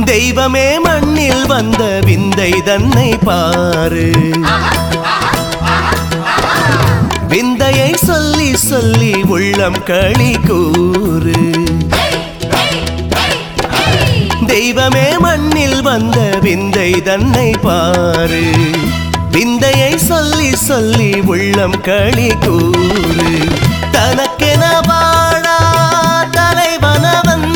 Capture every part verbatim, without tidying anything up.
தெய்வமே மண்ணில் வந்த விந்தை தன்னை பாரு. விந்தையை சொல்லி சொல்லி உள்ளம் களி கூறு. தெய்வமே மண்ணில் வந்த விந்தை தன்னை பாரு. விந்தையை சொல்லி சொல்லி உள்ளம் களி கூறு. தனக்கென வாழா தலைவனவன்,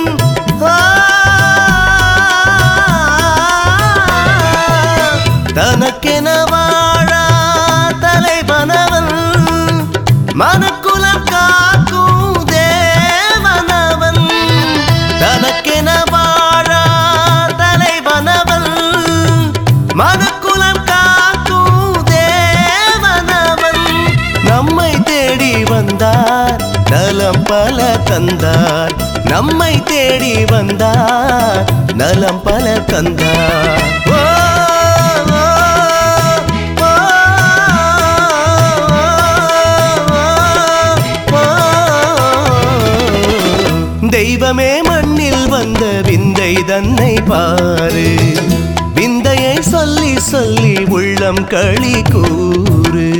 தனக்கென வாழா தலைவனவன், மனக்குலம் காக்கும் தேவனவன். தனக்கென வாழா தலைவனவன், மனக்குலம் காக்கும் தேவனவன். நம்மை தேடி வந்தார், நலம் பல தந்தார். நம்மை தேடி வந்தார், நலம் பல தந்தார். ஓ தெய்வமே மண்ணில் வந்த விந்தை தன்னை பாரு. விந்தையை சொல்லி சொல்லி உள்ளம் களி கூறு.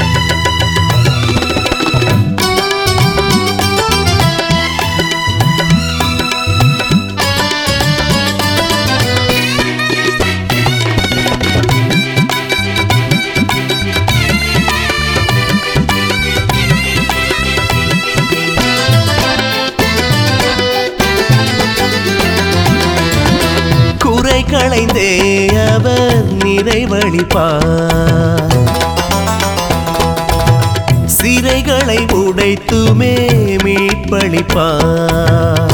களைந்தே அவர் நிறைவழிப்பார். சிறைகளை உடைத்துமே மீட்பளிப்பார்.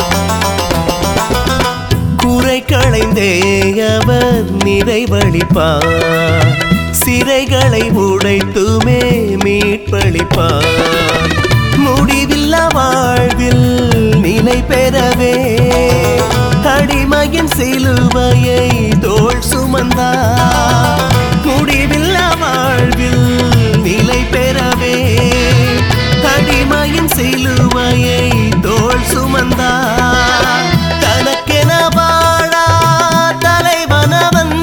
குறை களைந்தே அவர் நிறைவழிப்பார். சிறைகளை உடைத்துமே மீட்பளிப்பார். முடிவில்லா வாழ்வில் நிலை பெறவே அடிமையின் சிலுவையை தோள் சுமந்தார். முடிவில்லா வாழ்வில் நிலை பெறவே அடிமையின் சிலுவையை தோள் சுமந்தார். தனக்கென வாழா தலைவனவன்,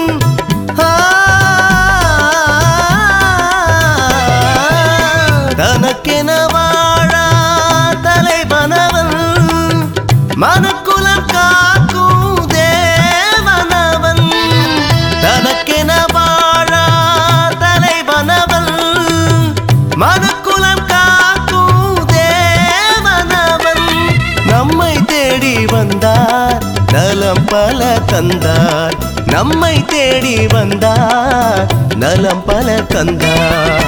தனக்கென வாழா தலைவனவன், மனக்குலம் காக்கும் தேவனவன். தனக்கென வாழா தலைவனவன், மனக்குலம் காக்கும் தேவனவன். நம்மை தேடி வந்தார், நலம் பல தந்தார். நம்மை தேடி வந்தார், நலம் பல தந்தார்.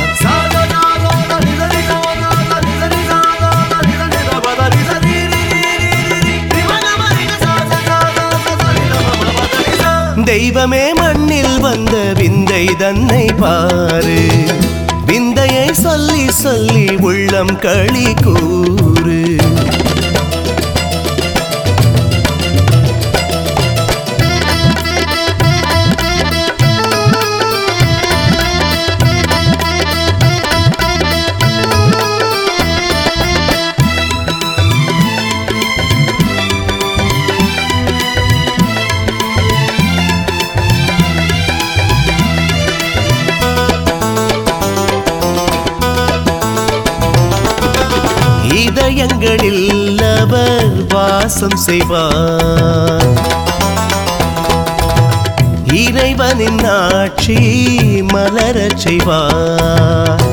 தெய்வமே மண்ணில் வந்த விந்தை தன்னை பாரு. விந்தையை சொல்லி சொல்லி உள்ளம் களி கூறு. இதயங்களில் அவர் வாசம் செய்வார். இறைவனின் ஆட்சி மலரச் செய்வார்.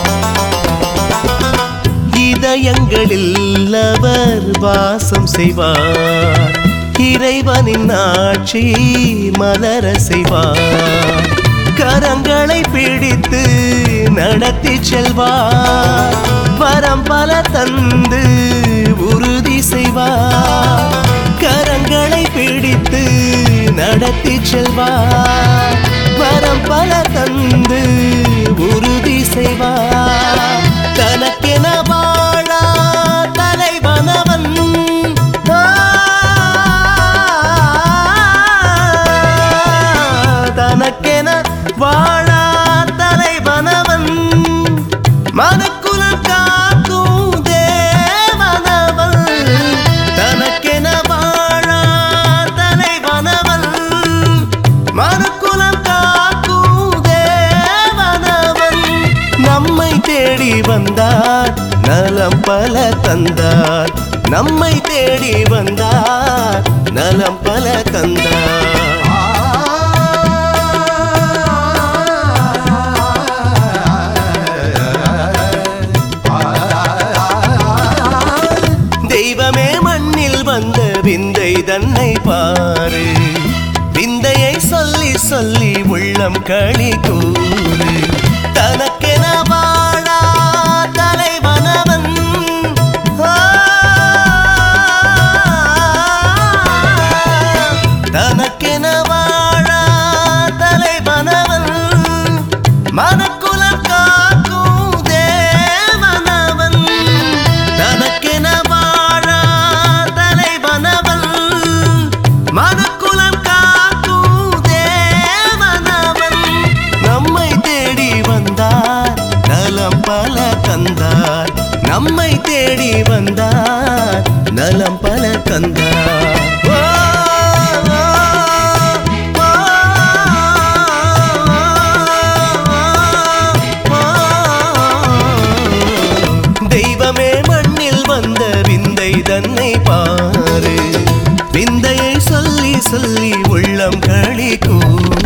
இதயங்களில் அவர் வாசம் செய்வார். இறைவனின் ஆட்சி மலர செய்வார். கரங்களை பிடித்து நடத்தி செல்வார். வரம் பல தந்து உறுதி செய்வார். கரங்களை பிடித்து நடத்தி செல்வார். வரம் பல தந்து உறுதி செய்வார். தனக்கென வாழா தலைவனவன், தனக்கென வாழா தலைவனவன், மனக்குலம் காக்கும் தேவனவன். தனக்கென வாழா நம்மை தேடி வந்தார் நலம் பல தந்தார். தெய்வமே மண்ணில் வந்த விந்தை தன்னை பாரு, விந்தையை சொல்லி சொல்லி உள்ளம் களி கூறு. தனக்கென வாழா தலைவனவன், தனக்கென வாழா தலைவனவன், மனக்குலம் காக்கும் தேவனவன். தனக்கென வாழா தலைவனவன், மனக்குலம் காக்கும் தேவனவன். நம்மை தேடி வந்தார் நலம் பல தந்தார், நம்மை தேடி வந்தார் நலம் பல தந்தார். தெய்வமே மண்ணில் வந்த விந்தை தன்னை பாரு, விந்தையை சொல்லி சொல்லி உள்ளம் களி கூறு.